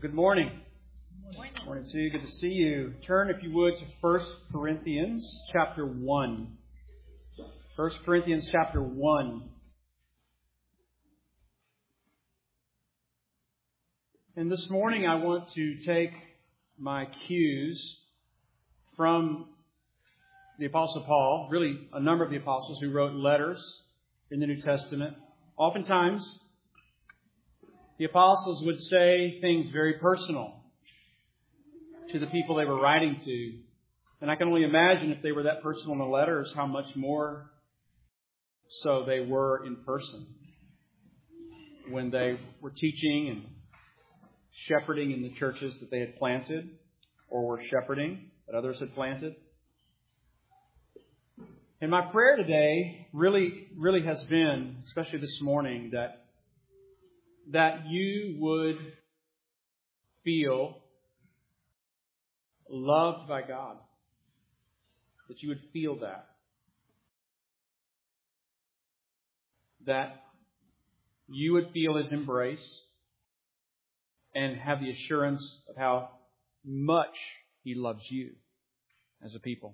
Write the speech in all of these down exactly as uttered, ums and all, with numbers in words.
Good morning. Morning. Morning to you. Good to see you. Turn, if you would, to First Corinthians chapter one. First Corinthians chapter one. And this morning I want to take my cues from the Apostle Paul, really a number of the apostles who wrote letters in the New Testament. Oftentimes, the apostles would say things very personal to the people they were writing to. And I can only imagine if they were that personal in the letters, how much more so they were in person when they were teaching and shepherding in the churches that they had planted or were shepherding that others had planted. And my prayer today really, really has been, especially this morning, that that you would feel loved by God. That you would feel that. That you would feel His embrace and have the assurance of how much He loves you as a people.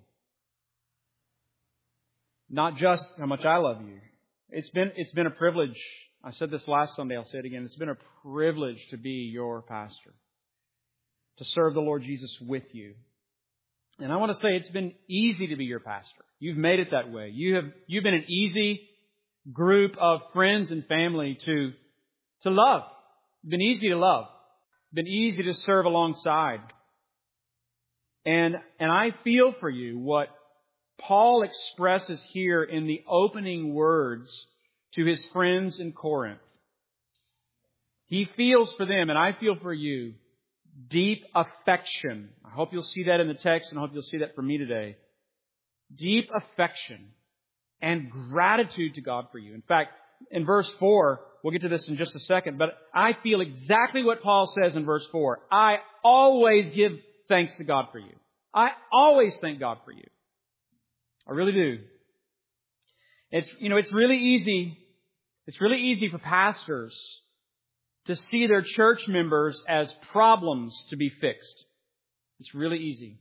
Not just how much I love you. It's been, it's been a privilege. I said this last Sunday, I'll say it again. It's been a privilege to be your pastor. To serve the Lord Jesus with you. And I want to say it's been easy to be your pastor. You've made it that way. You have, you've been an easy group of friends and family to, to love. It's been easy to love. It's been easy to serve alongside. And, and I feel for you what Paul expresses here in the opening words to his friends in Corinth. He feels for them, and I feel for you, deep affection. I hope you'll see that in the text, and I hope you'll see that from me today. Deep affection and gratitude to God for you. In fact, in verse four, we'll get to this in just a second, but I feel exactly what Paul says in verse four. I always give thanks to God for you. I always thank God for you. I really do. It's, you know, it's really easy, it's really easy for pastors to see their church members as problems to be fixed. It's really easy.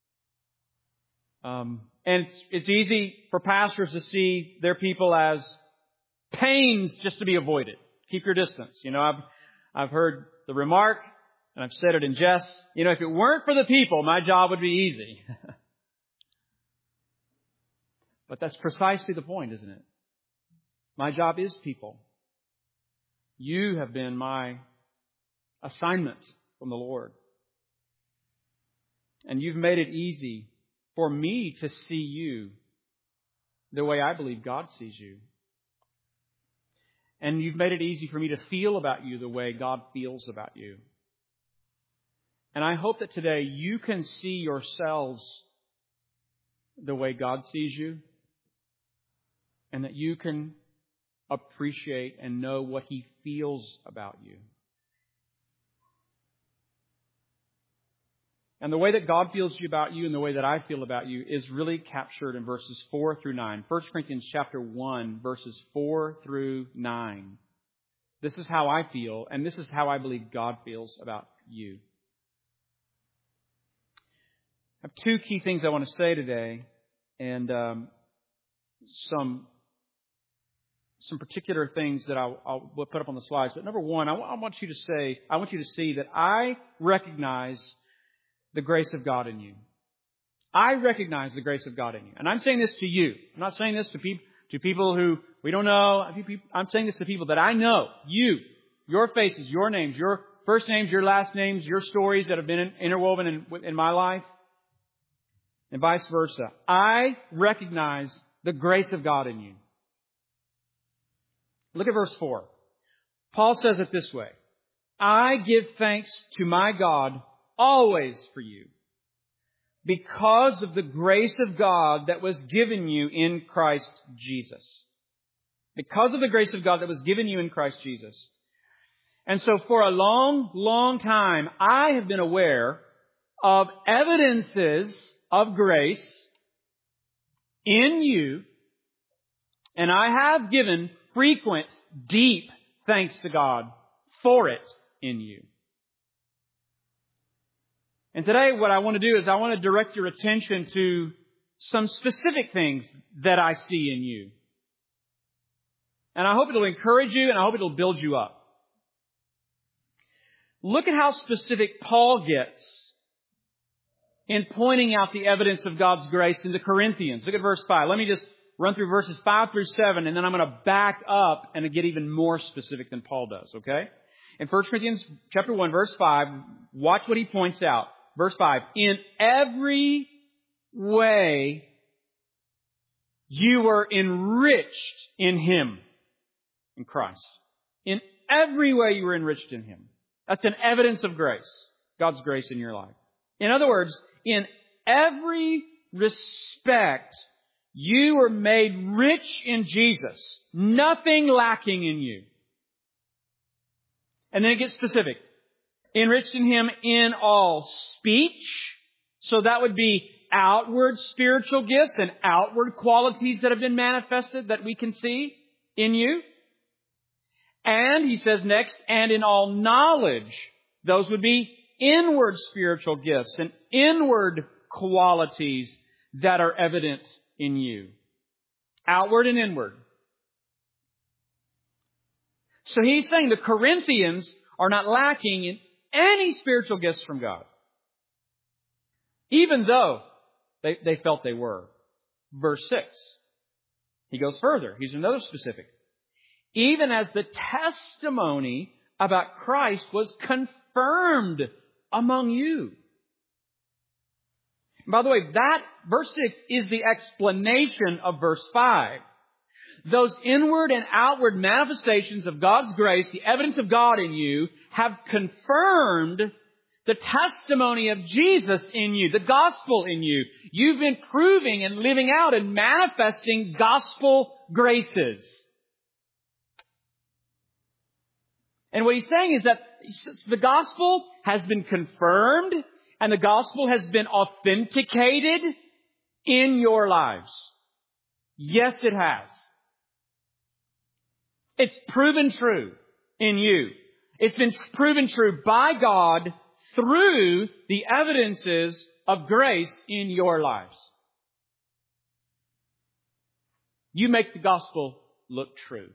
Um, and it's, it's easy for pastors to see their people as pains just to be avoided. Keep your distance. You know, I've, I've heard the remark, and I've said it in jest, you know, if it weren't for the people, my job would be easy. But that's precisely the point, isn't it? My job is people. You have been my assignment from the Lord. And you've made it easy for me to see you the way I believe God sees you. And you've made it easy for me to feel about you the way God feels about you. And I hope that today you can see yourselves the way God sees you. And that you can appreciate and know what He feels about you. And the way that God feels about you and the way that I feel about you is really captured in verses four through nine. First Corinthians chapter one, verses four through nine. This is how I feel, and this is how I believe God feels about you. I have two key things I want to say today, and um, some Some particular things that I'll, I'll we'll put up on the slides. But number one, I, w- I want you to say, I want you to see that I recognize the grace of God in you. I recognize the grace of God in you. And I'm saying this to you. I'm not saying this to, peop- to people who we don't know. I'm saying this to people that I know. You, your faces, your names, your first names, your last names, your stories that have been interwoven in, in my life. And vice versa. I recognize the grace of God in you. Look at verse four. Paul says it this way. I give thanks to my God always for you, because of the grace of God that was given you in Christ Jesus. Because of the grace of God that was given you in Christ Jesus. And so for a long, long time, I have been aware of evidences of grace in you, and I have given frequent, deep thanks to God for it in you. And today what I want to do is I want to direct your attention to some specific things that I see in you. And I hope it'll encourage you and I hope it'll build you up. Look at how specific Paul gets in pointing out the evidence of God's grace in the Corinthians. Look at verse five. Let me just run through verses five through seven, and then I'm going to back up and get even more specific than Paul does, okay? In First Corinthians chapter one, verse five, watch what he points out. Verse five, in every way you were enriched in Him, in Christ. In every way you were enriched in Him. That's an evidence of grace, God's grace in your life. In other words, in every respect, you were made rich in Jesus. Nothing lacking in you. And then it gets specific. Enriched in Him in all speech. So that would be outward spiritual gifts and outward qualities that have been manifested that we can see in you. And he says next, and in all knowledge. Those would be inward spiritual gifts and inward qualities that are evident in you. Outward and inward. So he's saying the Corinthians are not lacking in any spiritual gifts from God. Even though they, they felt they were. Verse six. He goes further. He's another specific. Even as the testimony about Christ was confirmed among you. And by the way, that verse six is the explanation of verse five. Those inward and outward manifestations of God's grace, the evidence of God in you, have confirmed the testimony of Jesus in you, the gospel in you. You've been proving and living out and manifesting gospel graces. And what he's saying is that the gospel has been confirmed and the gospel has been authenticated in your lives. Yes, it has. It's proven true in you. It's been proven true by God through the evidences of grace in your lives. You make the gospel look true.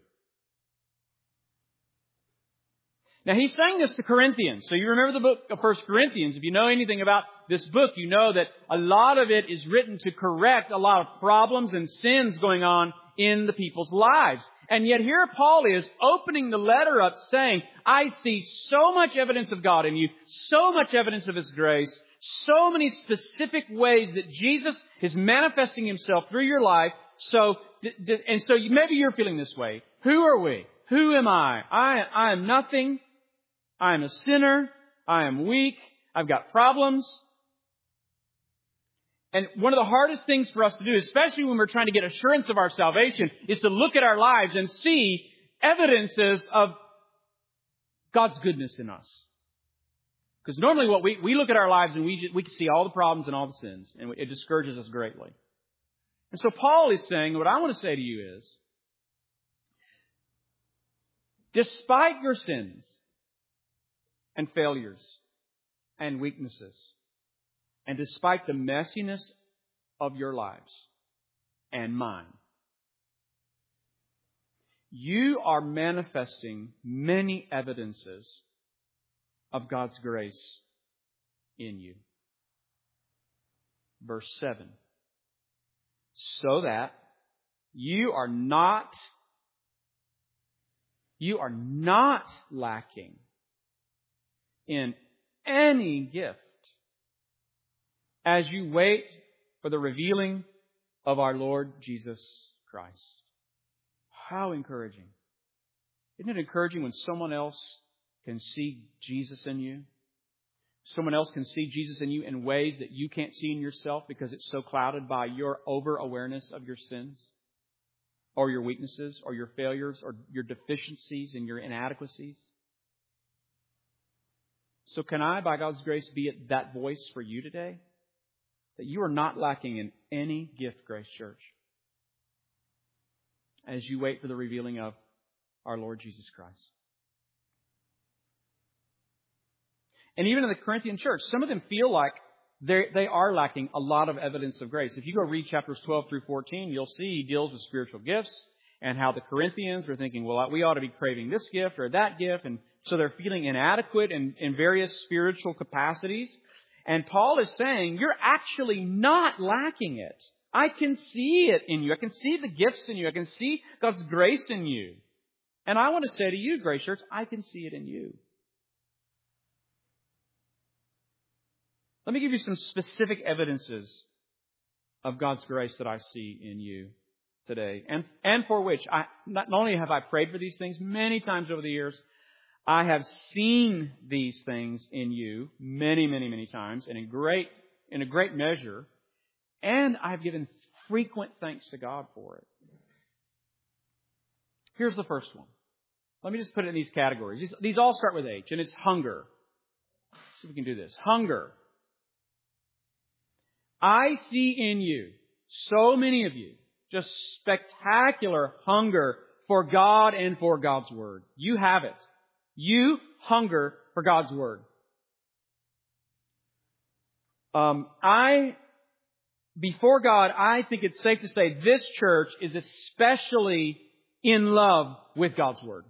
Now, he's saying this to Corinthians. So you remember the book of First Corinthians. If you know anything about this book, you know that a lot of it is written to correct a lot of problems and sins going on in the people's lives. And yet here Paul is opening the letter up saying, I see so much evidence of God in you, so much evidence of His grace, so many specific ways that Jesus is manifesting Himself through your life. So, and so maybe you're feeling this way. Who are we? Who am I? I, I am nothing. I am a sinner. I am weak. I've got problems. And one of the hardest things for us to do, especially when we're trying to get assurance of our salvation, is to look at our lives and see evidences of God's goodness in us. Because normally what we, we look at our lives and we, just, we can see all the problems and all the sins, and it discourages us greatly. And so Paul is saying, what I want to say to you is, despite your sins and failures and weaknesses, and despite the messiness of your lives and mine, you are manifesting many evidences of God's grace in you. Verse seven. So that you are not, you are not lacking in any gift as you wait for the revealing of our Lord Jesus Christ. How encouraging. Isn't it encouraging when someone else can see Jesus in you? Someone else can see Jesus in you in ways that you can't see in yourself because it's so clouded by your over-awareness of your sins or your weaknesses or your failures or your deficiencies and your inadequacies. So can I, by God's grace, be that voice for you today? That you are not lacking in any gift, Grace Church, as you wait for the revealing of our Lord Jesus Christ. And even in the Corinthian church, some of them feel like they they are lacking a lot of evidence of grace. If you go read chapters twelve through fourteen, you'll see he deals with spiritual gifts and how the Corinthians are thinking, well, we ought to be craving this gift or that gift. And so they're feeling inadequate in, in various spiritual capacities. And Paul is saying, you're actually not lacking it. I can see it in you. I can see the gifts in you. I can see God's grace in you. And I want to say to you, Grace Church, I can see it in you. Let me give you some specific evidences of God's grace that I see in you today, and and for which I not only have I prayed for these things many times over the years, I have seen these things in you many, many, many times, and in great in a great measure, and I've given frequent thanks to God for it. Here's the first one. Let me just put it in these categories. These, these all start with H, and it's hunger. Let's see if we can do this. Hunger. I see in you, so many of you, just spectacular hunger for God and for God's Word. You have it. You hunger for God's Word. Um, I, before God, I think it's safe to say this church is especially in love with God's Word.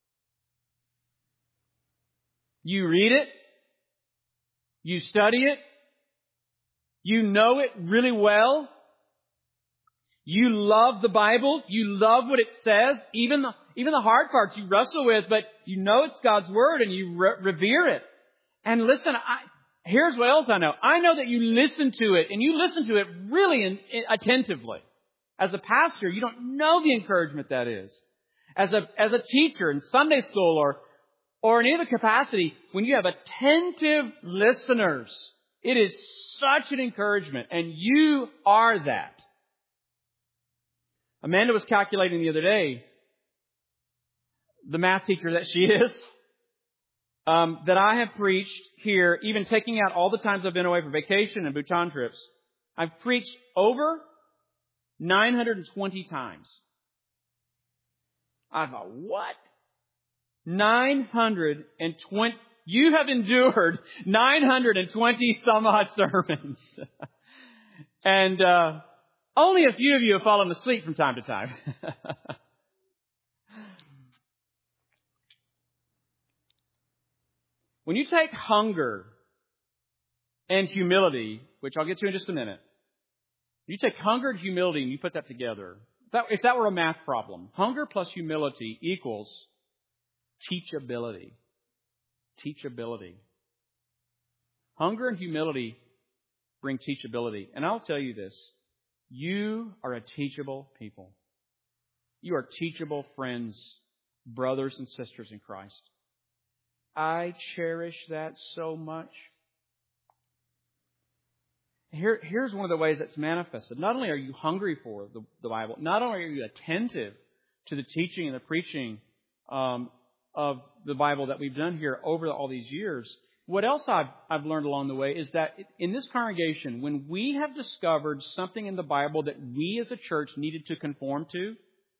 You read it. You study it. You know it really well. You love the Bible. You love what it says. Even the, even the hard parts you wrestle with, but you know it's God's Word and you re- revere it. And listen, I, here's what else I know. I know that you listen to it, and you listen to it really in, in, attentively. As a pastor, you don't know the encouragement that is. As a, as a teacher in Sunday school or, or in any other capacity, when you have attentive listeners, it is such an encouragement, and you are that. Amanda was calculating the other day, the math teacher that she is, um, that I have preached here, even taking out all the times I've been away for vacation and Bhutan trips, I've preached over nine hundred twenty times. I thought, what? nine hundred twenty You have endured nine hundred twenty some odd sermons. and uh, only a few of you have fallen asleep from time to time. When you take hunger and humility, which I'll get to in just a minute, you take hunger and humility and you put that together. If that, if that were a math problem, hunger plus humility equals teachability. Teachability. Hunger and humility bring teachability. And I'll tell you this. You are a teachable people. You are teachable friends, brothers and sisters in Christ. I cherish that so much. Here, here's one of the ways that's manifested. Not only are you hungry for the, the Bible, not only are you attentive to the teaching and the preaching um, of the Bible that we've done here over all these years, what else I've, I've learned along the way is that in this congregation, when we have discovered something in the Bible that we as a church needed to conform to,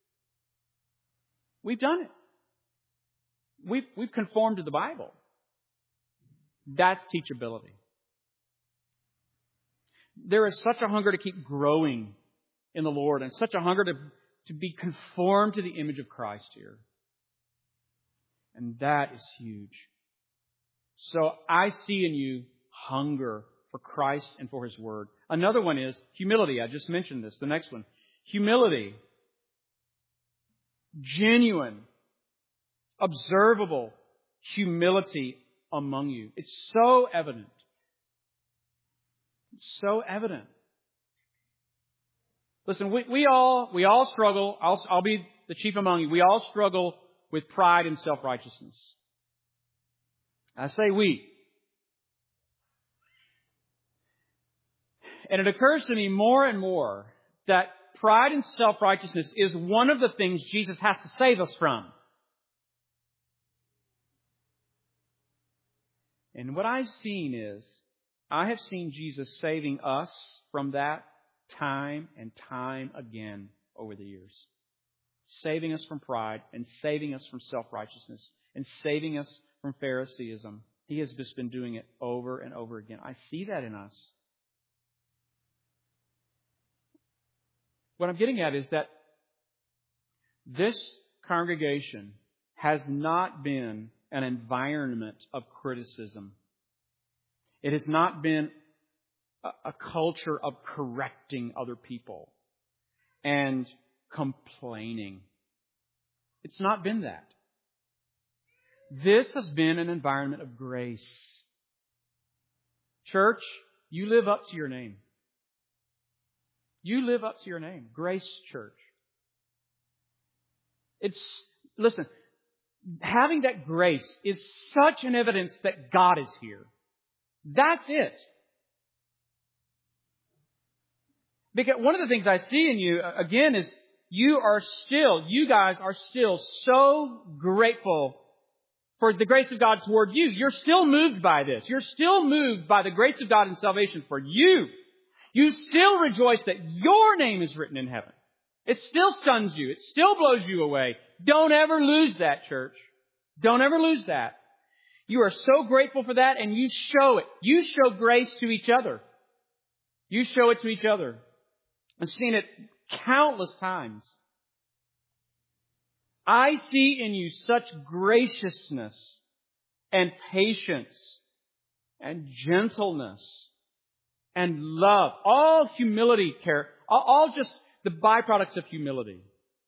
we've done it. We've, we've conformed to the Bible. That's teachability. There is such a hunger to keep growing in the Lord and such a hunger to, to be conformed to the image of Christ here. And that is huge. So I see in you hunger for Christ and for His Word. Another one is humility. I just mentioned this. The next one. Humility. Genuine, observable humility among you. It's so evident. It's so evident. Listen, we, we all we all struggle. I'll, I'll be the chief among you. We all struggle with pride and self-righteousness. I say we. And it occurs to me more and more that pride and self-righteousness is one of the things Jesus has to save us from. And what I've seen is, I have seen Jesus saving us from that time and time again over the years. Saving us from pride and saving us from self-righteousness and saving us from Phariseeism He has just been doing it over and over again. I see that in us. What I'm getting at is that this congregation has not been an environment of criticism. It has not been a, a culture of correcting other people and complaining. It's not been that. This has been an environment of grace. Church, you live up to your name. You live up to your name. Grace Church. It's, listen, having that grace is such an evidence that God is here. That's it. Because one of the things I see in you, again, is you are still, you guys are still so grateful for the grace of God toward you. You're still moved by this. You're still moved by the grace of God in salvation for you. You still rejoice that your name is written in heaven. It still stuns you. It still blows you away. Don't ever lose that, church. Don't ever lose that. You are so grateful for that, and you show it. You show grace to each other. You show it to each other. I've seen it countless times. I see in you such graciousness and patience and gentleness and love. All humility, care, all just the byproducts of humility.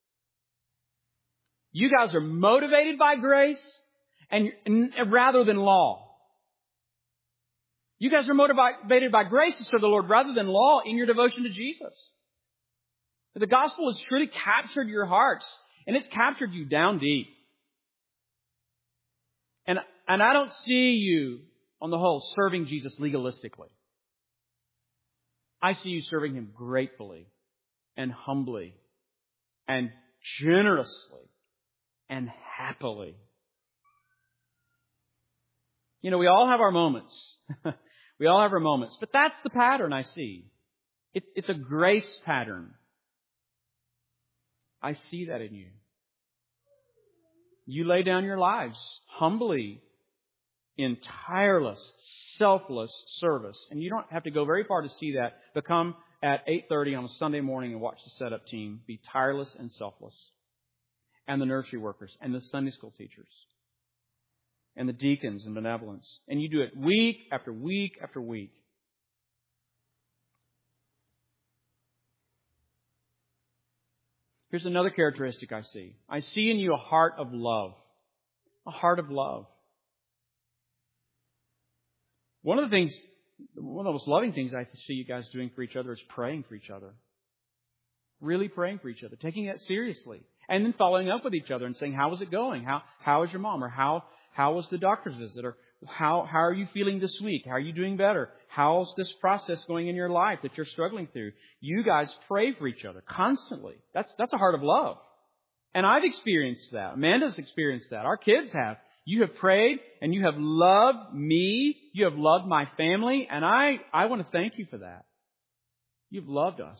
You guys are motivated by grace and, and rather than law. You guys are motivated by grace to serve the Lord rather than law in your devotion to Jesus. The gospel has truly captured your hearts, and it's captured you down deep. And, and I don't see you, on the whole, serving Jesus legalistically. I see you serving Him gratefully and humbly and generously and happily. You know, we all have our moments. We all have our moments. But that's the pattern I see. It's, it's a grace pattern. I see that in you. You lay down your lives humbly in tireless, selfless service. And you don't have to go very far to see that. But come at eight thirty on a Sunday morning and watch the setup team be tireless and selfless. And the nursery workers and the Sunday school teachers and the deacons and benevolence. And you do it week after week after week. Here's another characteristic I see. I see in you a heart of love. A heart of love. One of the things, one of the most loving things I see you guys doing for each other is praying for each other. Really praying for each other. Taking it seriously. And then following up with each other and saying, how is it going? How, how is your mom? Or how, how was the doctor's visit? Or how, how are you feeling this week? How are you doing better? How's this process going in your life that you're struggling through? You guys pray for each other constantly. That's, that's a heart of love. And I've experienced that. Amanda's experienced that. Our kids have. You have prayed and you have loved me. You have loved my family. And I, I want to thank you for that. You've loved us.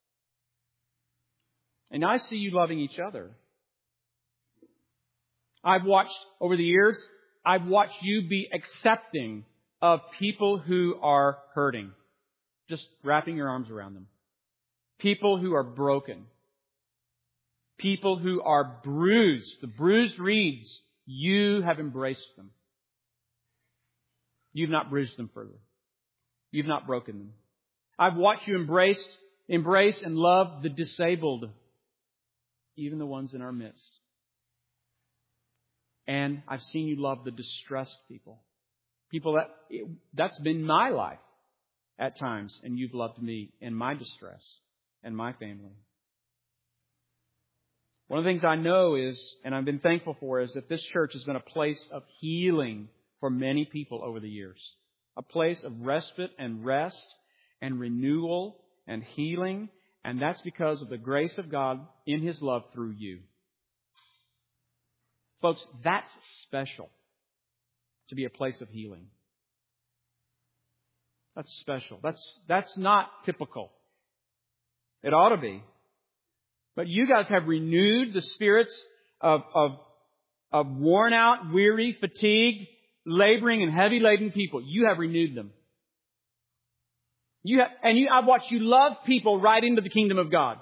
And I see you loving each other. I've watched over the years, I've watched you be accepting of people who are hurting. Just wrapping your arms around them. People who are broken. People who are bruised. The bruised reeds, you have embraced them. You've not bruised them further. You've not broken them. I've watched you embrace, embrace and love the disabled. Even the ones in our midst. And I've seen you love the distressed people. People that, that's been my life at times. And you've loved me in my distress and my family. One of the things I know is, and I've been thankful for, is that this church has been a place of healing for many people over the years. A place of respite and rest and renewal and healing. And that's because of the grace of God in His love through you. Folks, that's special to be a place of healing. That's special. That's, that's not typical. It ought to be. But you guys have renewed the spirits of, of, of worn out, weary, fatigued, laboring and heavy laden people, you have renewed them. You have, and you, I've watched you love people right into the kingdom of God.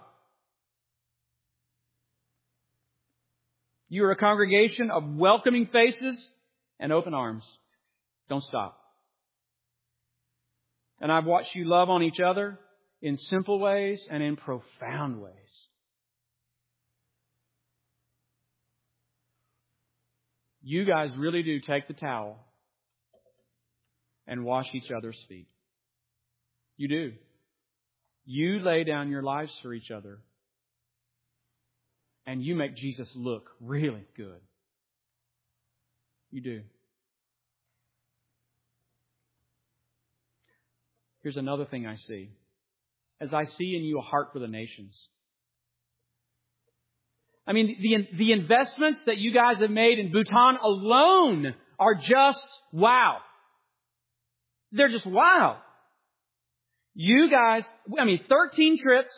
You are a congregation of welcoming faces and open arms. Don't stop. And I've watched you love on each other in simple ways and in profound ways. You guys really do take the towel and wash each other's feet. You do. You lay down your lives for each other. And you make Jesus look really good. You do. Here's another thing I see. As I see in you a heart for the nations. I mean, the, the investments that you guys have made in Bhutan alone are just wow. They're just wow. You guys, I mean, thirteen trips,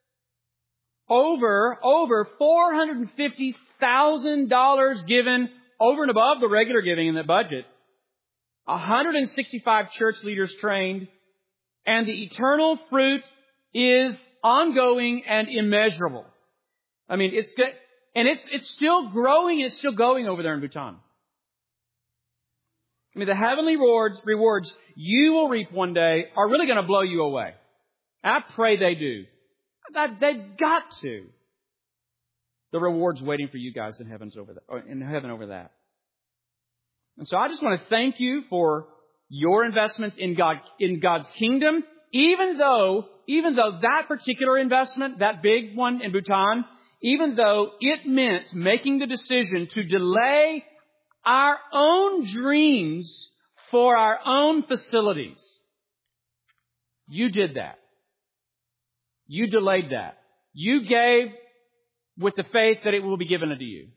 over, over four hundred fifty thousand dollars given over and above the regular giving in the budget. one hundred sixty-five church leaders trained. And the eternal fruit is ongoing and immeasurable. I mean, it's good. And it's, it's still growing. It's still going over there in Bhutan. I mean, the heavenly rewards, rewards you will reap one day are really going to blow you away. And I pray they do. They've got to. The reward's waiting for you guys in heavens over that, in heaven over that. And so I just want to thank you for your investments in God, in God's kingdom, even though, even though that particular investment, that big one in Bhutan, even though it meant making the decision to delay our own dreams for our own facilities. You did that. You delayed that. You gave with the faith that it will be given unto you.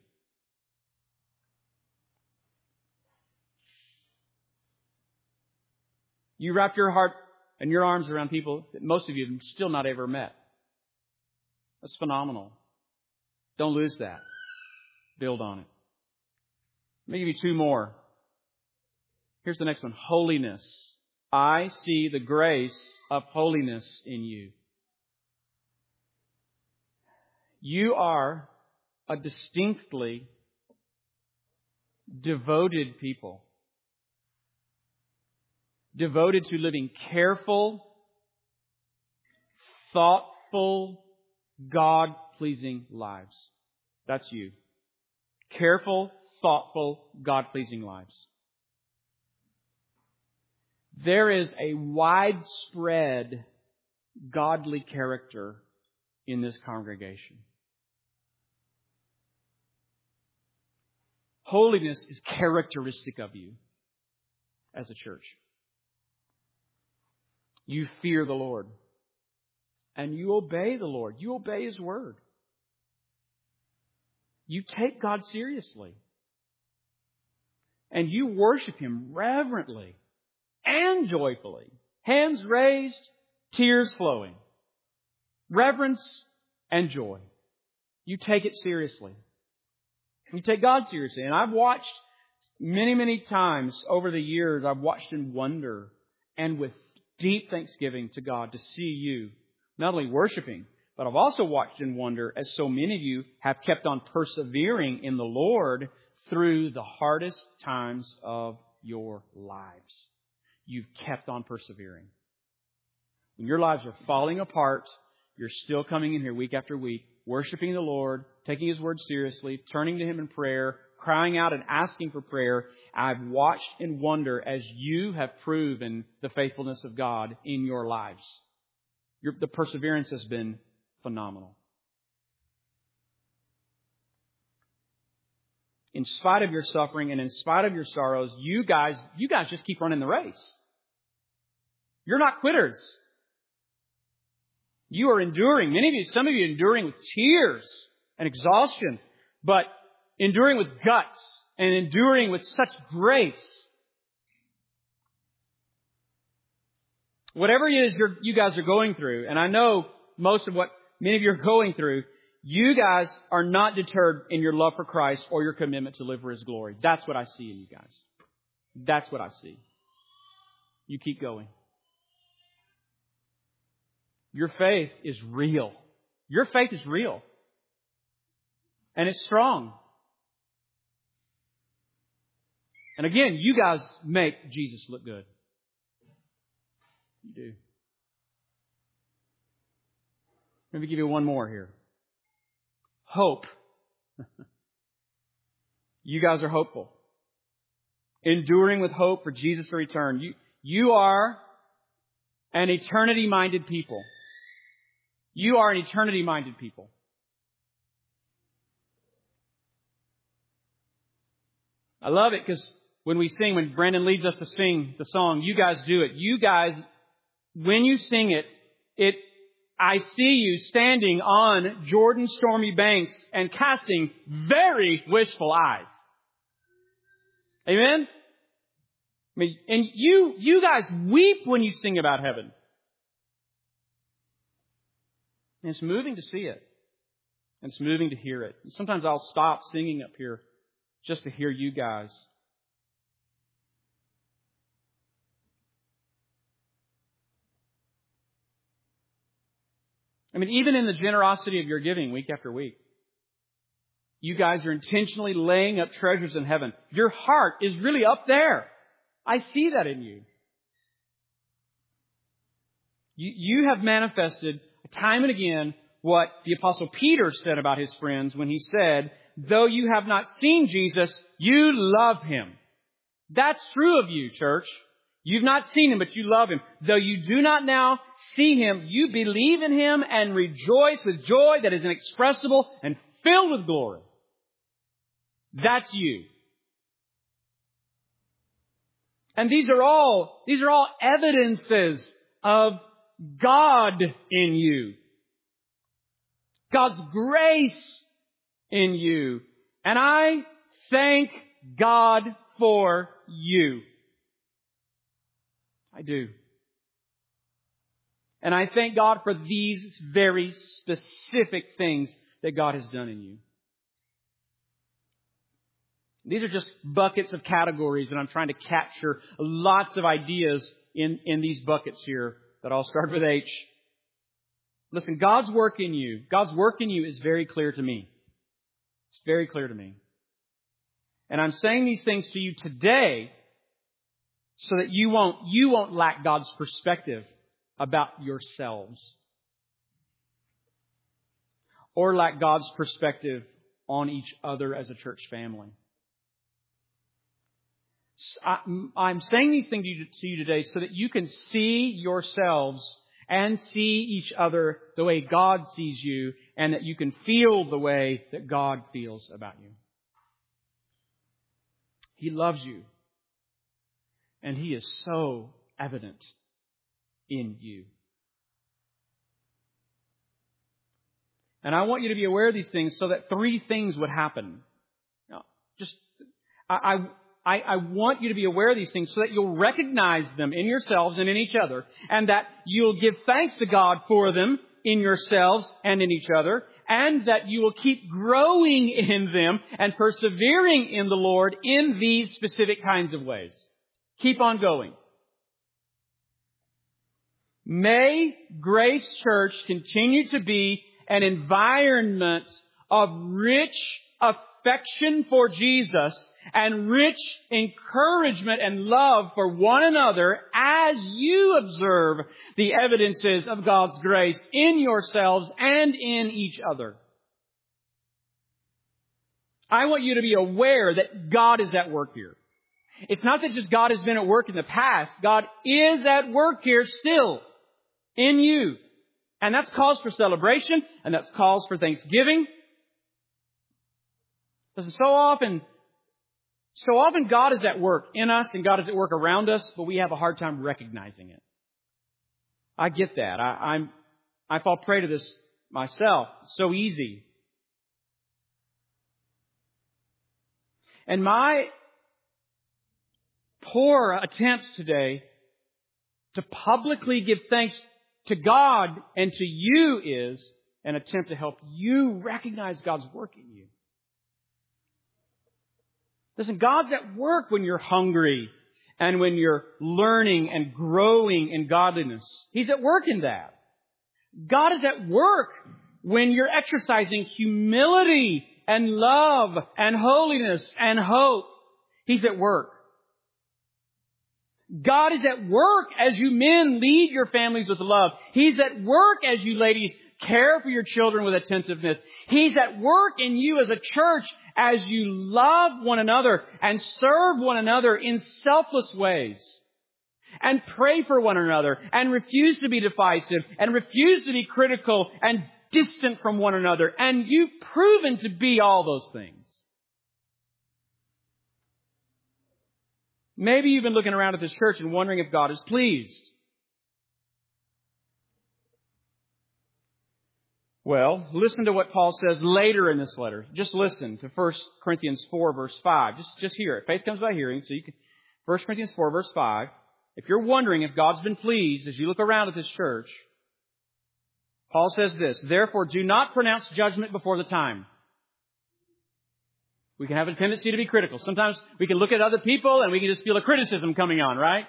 You wrap your heart and your arms around people that most of you have still not ever met. That's phenomenal. Don't lose that. Build on it. Let me give you two more. Here's the next one. Holiness. I see the grace of holiness in you. You are a distinctly devoted people. Devoted to living careful, thoughtful, God-pleasing lives. That's you. Careful, thoughtful, God-pleasing lives. There is a widespread godly character in this congregation. Holiness is characteristic of you as a church. You fear the Lord. And you obey the Lord. You obey His word. You take God seriously. And you worship Him reverently and joyfully. Hands raised, tears flowing. Reverence and joy. You take it seriously. You take God seriously. And I've watched many, many times over the years, I've watched in wonder and with deep thanksgiving to God to see you not only worshiping, but I've also watched in wonder as so many of you have kept on persevering in the Lord through the hardest times of your lives. You've kept on persevering. When your lives are falling apart, you're still coming in here week after week, worshiping the Lord, taking His word seriously, turning to Him in prayer, crying out and asking for prayer. I've watched in wonder as you have proven the faithfulness of God in your lives. Your, the perseverance has been phenomenal. In spite of your suffering and in spite of your sorrows, you guys, you guys just keep running the race. You're not quitters. You are enduring. Many of you, some of you enduring with tears and exhaustion, but enduring with guts and enduring with such grace. Whatever it is you're, you guys are going through, and I know most of what many of you are going through, you guys are not deterred in your love for Christ or your commitment to live for His glory. That's what I see in you guys. That's what I see. You keep going. Your faith is real. Your faith is real. And it's strong. And again, you guys make Jesus look good. You do. Let me give you one more here. Hope. You guys are hopeful. Enduring with hope for Jesus to return. You, you are an eternity-minded people. You are an eternity-minded people. I love it because when we sing, when Brandon leads us to sing the song, you guys do it. You guys, when you sing it, it, I see you standing on Jordan's stormy banks and casting very wishful eyes. Amen? I mean, and you, you guys weep when you sing about heaven. And it's moving to see it. And it's moving to hear it. And sometimes I'll stop singing up here just to hear you guys. I mean, even in the generosity of your giving week after week, you guys are intentionally laying up treasures in heaven. Your heart is really up there. I see that in you. You, you have manifested time and again what the Apostle Peter said about his friends when he said, though you have not seen Jesus, you love Him. That's true of you, church. You've not seen Him, but you love Him. Though you do not now see Him, you believe in Him and rejoice with joy that is inexpressible and filled with glory. That's you. And these are all, these are all evidences of God in you. God's grace in you. And I thank God for you. I do. And I thank God for these very specific things that God has done in you. These are just buckets of categories, and I'm trying to capture lots of ideas in, in these buckets here that all start with H. Listen, God's work in you, God's work in you is very clear to me. It's very clear to me. And I'm saying these things to you today so that you won't, you won't lack God's perspective about yourselves. Or lack God's perspective on each other as a church family. I'm saying these things to you today so that you can see yourselves and see each other the way God sees you, and that you can feel the way that God feels about you. He loves you, and He is so evident in you. And I want you to be aware of these things so that three things would happen. Now, just, I, I I, I want you to be aware of these things so that you'll recognize them in yourselves and in each other, and that you'll give thanks to God for them in yourselves and in each other, and that you will keep growing in them and persevering in the Lord in these specific kinds of ways. Keep on going. May Grace Church continue to be an environment of rich affection for Jesus and rich encouragement and love for one another as you observe the evidences of God's grace in yourselves and in each other. I want you to be aware that God is at work here. It's not that just God has been at work in the past. God is at work here still in you. And that's cause for celebration, and that's cause for thanksgiving. Listen, so often, so often God is at work in us and God is at work around us, but we have a hard time recognizing it. I get that. I, I'm, I fall prey to this myself. It's so easy. And my poor attempt today to publicly give thanks to God and to you is an attempt to help you recognize God's work in you. Listen, God's at work when you're hungry and when you're learning and growing in godliness. He's at work in that. God is at work when you're exercising humility and love and holiness and hope. He's at work. God is at work as you men lead your families with love. He's at work as you ladies care for your children with attentiveness. He's at work in you as a church as you love one another and serve one another in selfless ways. And pray for one another and refuse to be divisive and refuse to be critical and distant from one another. And you've proven to be all those things. Maybe you've been looking around at this church and wondering if God is pleased. Well, listen to what Paul says later in this letter. Just listen to First Corinthians four, verse five. Just, just hear it. Faith comes by hearing, so you can... First Corinthians four, verse five. If you're wondering if God's been pleased as you look around at this church, Paul says this, "Therefore, do not pronounce judgment before the time." We can have a tendency to be critical. Sometimes we can look at other people and we can just feel a criticism coming on, right?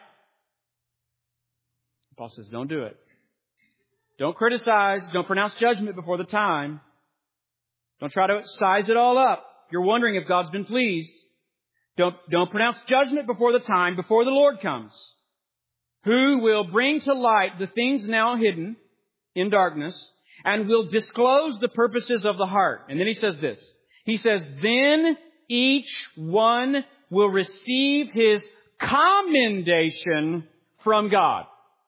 Paul says, don't do it. Don't criticize. Don't pronounce judgment before the time. Don't try to size it all up. If you're wondering if God's been pleased, don't, don't pronounce judgment before the time, before the Lord comes, who will bring to light the things now hidden in darkness and will disclose the purposes of the heart. And then he says this. He says, then each one will receive his commendation from God.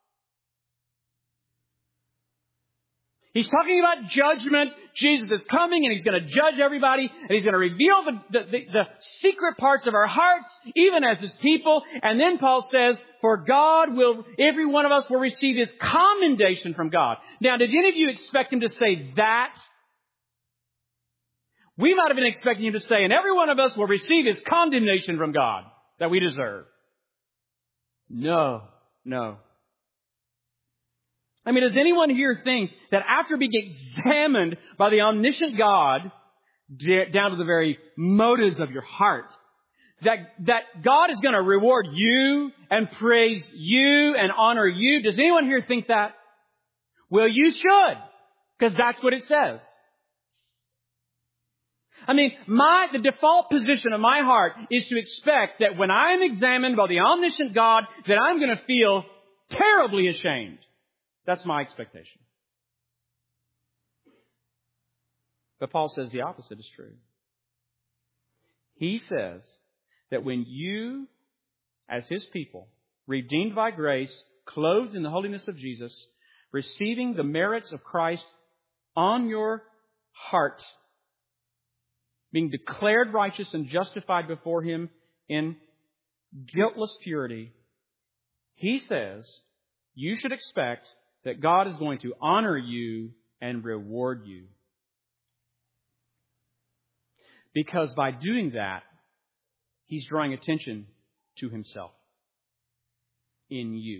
He's talking about judgment. Jesus is coming and He's going to judge everybody. And He's going to reveal the, the, the, the secret parts of our hearts, even as His people. And then Paul says, for God will, every one of us will receive His commendation from God. Now, did any of you expect Him to say that? We might have been expecting Him to say, and every one of us will receive His condemnation from God that we deserve. No, no. I mean, does anyone here think that after being examined by the omniscient God, down to the very motives of your heart, that, that God is going to reward you and praise you and honor you? Does anyone here think that? Well, you should, because that's what it says. I mean, my, the default position of my heart is to expect that when I'm examined by the omniscient God, that I'm going to feel terribly ashamed. That's my expectation. But Paul says the opposite is true. He says that when you, as His people, redeemed by grace, clothed in the holiness of Jesus, receiving the merits of Christ on your heart, being declared righteous and justified before Him in guiltless purity, He says you should expect that God is going to honor you and reward you. Because by doing that, He's drawing attention to Himself in you.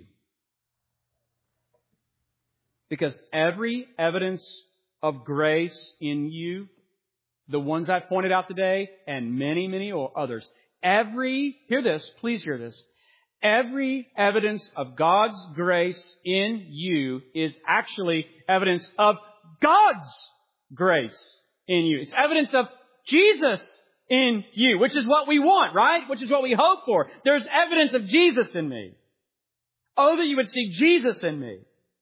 Because every evidence of grace in you, the ones I've pointed out today, and many, many others, every, hear this, please hear this, every evidence of God's grace in you is actually evidence of God's grace in you. It's evidence of Jesus in you, which is what we want, right? Which is what we hope for. There's evidence of Jesus in me. Oh, that you would see Jesus in me.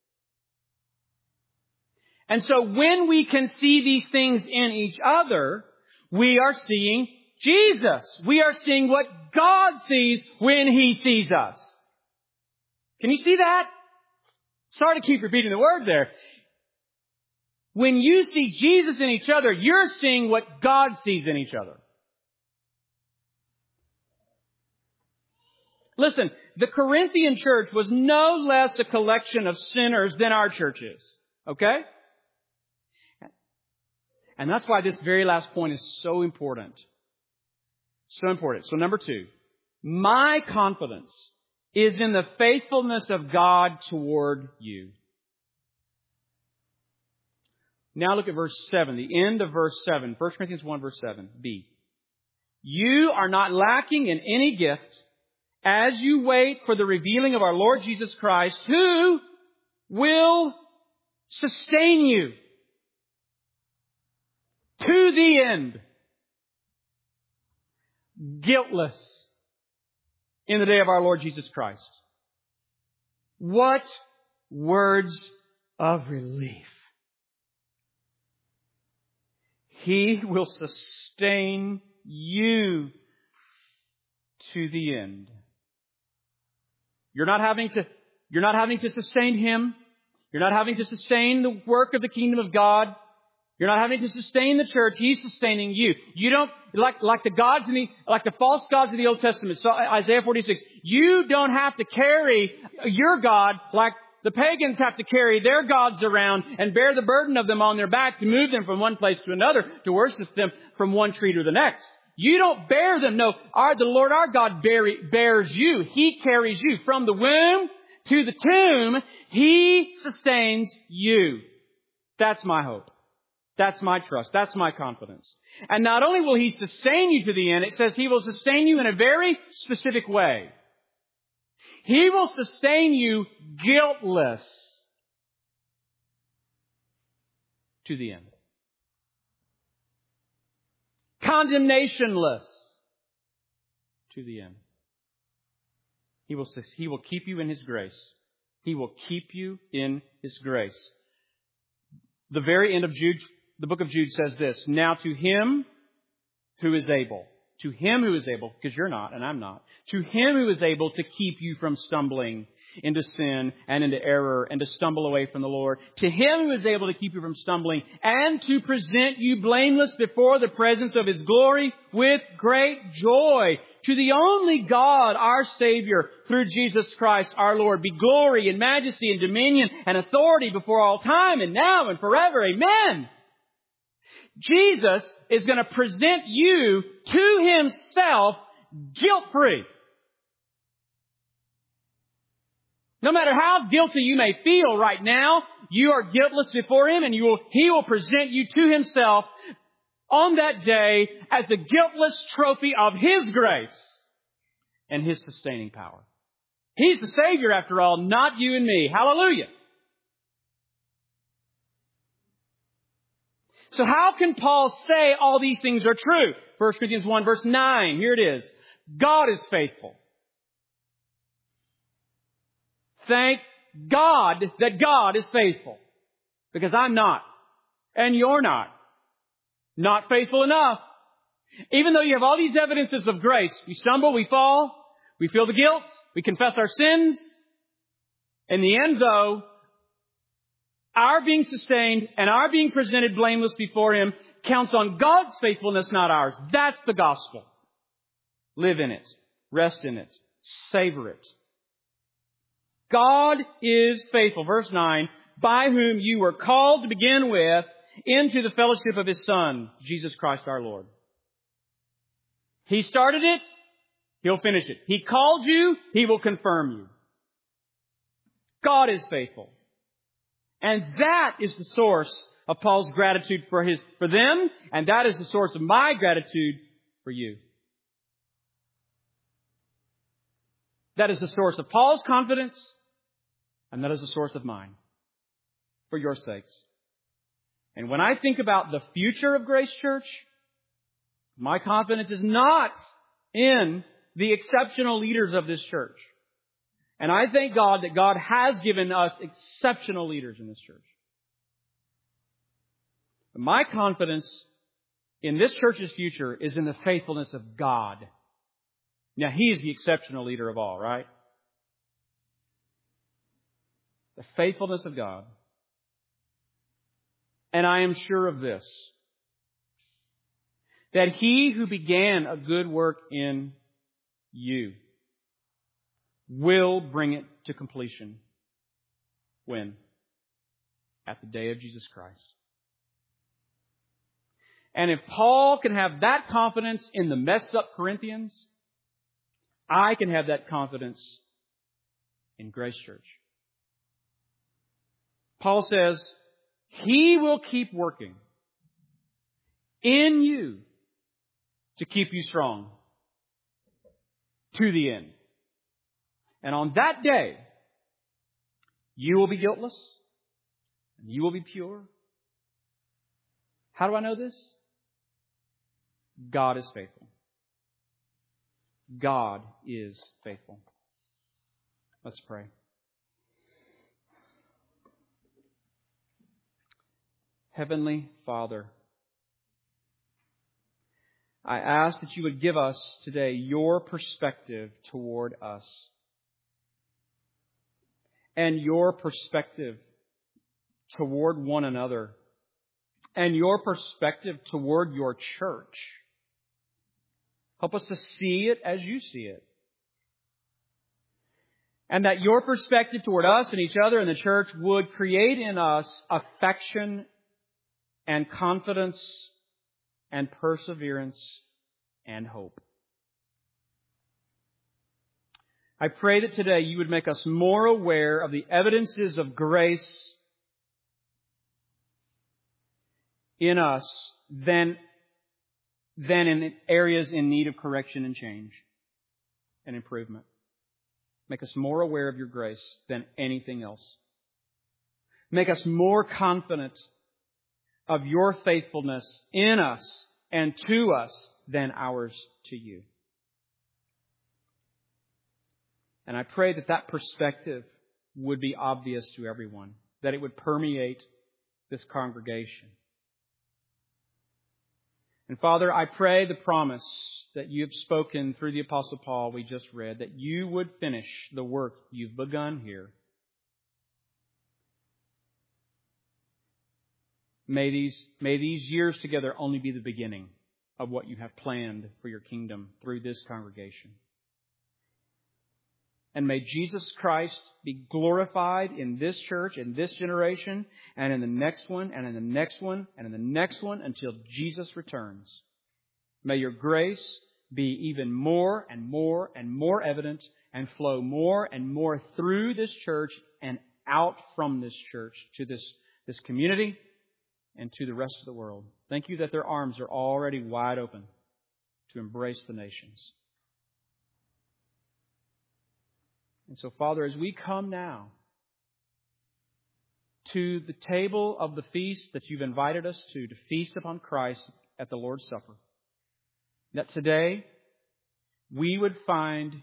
And so when we can see these things in each other, we are seeing Jesus. We are seeing what God sees when He sees us. Can you see that? Sorry to keep repeating the word there. When you see Jesus in each other, you're seeing what God sees in each other. Listen, the Corinthian church was no less a collection of sinners than our church is. Okay? And that's why this very last point is so important. So important. So number two, my confidence is in the faithfulness of God toward you. Now look at verse seven, the end of verse seven, First Corinthians one, verse seven, B. You are not lacking in any gift as you wait for the revealing of our Lord Jesus Christ, who will sustain you to the end, guiltless in the day of our Lord Jesus Christ. What words of relief. He will sustain you to the end. You're not having to, you're not having to sustain Him. You're not having to sustain the work of the kingdom of God. You're not having to sustain the church. He's sustaining you. You don't, like, like the gods in the, like the false gods of the Old Testament, so Isaiah forty-six, you don't have to carry your God like the pagans have to carry their gods around and bear the burden of them on their back to move them from one place to another, to worship them from one tree to the next. You don't bear them. No, our, the Lord our God bear, bears you. He carries you from the womb to the tomb. He sustains you. That's my hope. That's my trust. That's my confidence. And not only will He sustain you to the end, it says He will sustain you in a very specific way. He will sustain you guiltless to the end. Condemnationless to the end. He will, he will keep you in His grace. He will keep you in His grace. The very end of Jude, the book of Jude says this, now to Him who is able, to Him who is able, because you're not and I'm not, to Him who is able to keep you from stumbling into sin and into error and to stumble away from the Lord. To Him who is able to keep you from stumbling and to present you blameless before the presence of His glory with great joy. To the only God, our Savior, through Jesus Christ our Lord, be glory and majesty and dominion and authority before all time and now and forever. Amen. Jesus is going to present you to Himself guilt-free. No matter how guilty you may feel right now, you are guiltless before Him, and you will, He will present you to Himself on that day as a guiltless trophy of His grace and His sustaining power. He's the Savior, after all, not you and me. Hallelujah. So how can Paul say all these things are true? First Corinthians one verse nine, here it is. God is faithful. Thank God that God is faithful. Because I'm not. And you're not. Not faithful enough. Even though you have all these evidences of grace, we stumble, we fall, we feel the guilt, we confess our sins. In the end, though, our being sustained and our being presented blameless before Him counts on God's faithfulness, not ours. That's the gospel. Live in it. Rest in it. Savor it. God is faithful. Verse nine, by whom you were called to begin with into the fellowship of His Son, Jesus Christ our Lord. He started it. He'll finish it. He called you. He will confirm you. God is faithful. And that is the source of Paul's gratitude for his, for them. And that is the source of my gratitude for you. That is the source of Paul's confidence. And that is the source of mine. For your sakes. And when I think about the future of Grace Church, my confidence is not in the exceptional leaders of this church. And I thank God that God has given us exceptional leaders in this church. But my confidence in this church's future is in the faithfulness of God. Now, He is the exceptional leader of all, right? The faithfulness of God. And I am sure of this, that He who began a good work in you will bring it to completion. When? At the day of Jesus Christ. And if Paul can have that confidence in the messed up Corinthians, I can have that confidence in Grace Church. Paul says, He will keep working in you to keep you strong to the end. And on that day, you will be guiltless and you will be pure. How do I know this? God is faithful. God is faithful. Let's pray. Heavenly Father, I ask that you would give us today your perspective toward us and your perspective toward one another and your perspective toward your church. Help us to see it as you see it. And that your perspective toward us and each other and the church would create in us affection and confidence and perseverance and hope. I pray that today you would make us more aware of the evidences of grace in us than, than in areas in need of correction and change and improvement. Make us more aware of your grace than anything else. Make us more confident of your faithfulness in us and to us than ours to you. And I pray that that perspective would be obvious to everyone, that it would permeate this congregation. And Father, I pray the promise that you have spoken through the Apostle Paul we just read, that you would finish the work you've begun here. May these, may these years together only be the beginning of what you have planned for your kingdom through this congregation. And may Jesus Christ be glorified in this church, in this generation, and in the next one, and in the next one, and in the next one, until Jesus returns. May your grace be even more and more and more evident and flow more and more through this church and out from this church to this, this community and to the rest of the world. Thank you that their arms are already wide open to embrace the nations. And so, Father, as we come now to the table of the feast that you've invited us to, to feast upon Christ at the Lord's Supper, that today we would find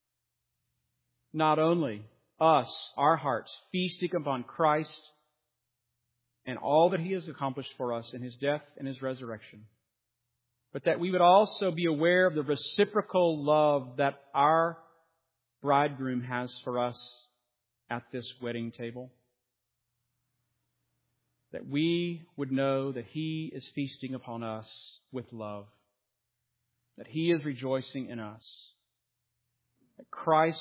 not only us, our hearts, feasting upon Christ and all that He has accomplished for us in His death and His resurrection, but that we would also be aware of the reciprocal love that our bridegroom has for us at this wedding table. That we would know that He is feasting upon us with love. That He is rejoicing in us. That Christ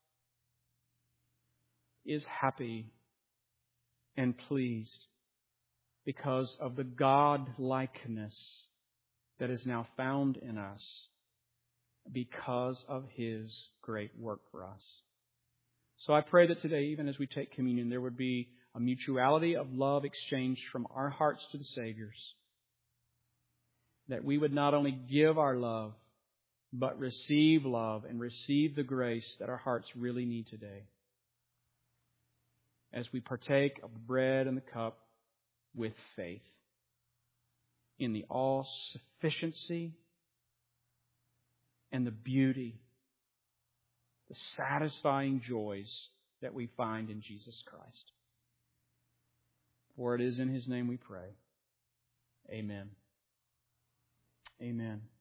is happy and pleased because of the God-likeness that is now found in us because of His great work for us. So I pray that today, even as we take communion, there would be a mutuality of love exchanged from our hearts to the Savior's. That we would not only give our love, but receive love and receive the grace that our hearts really need today. As we partake of the bread and the cup with faith in the all-sufficiency and the beauty, the satisfying joys that we find in Jesus Christ. For it is in His name we pray. Amen. Amen.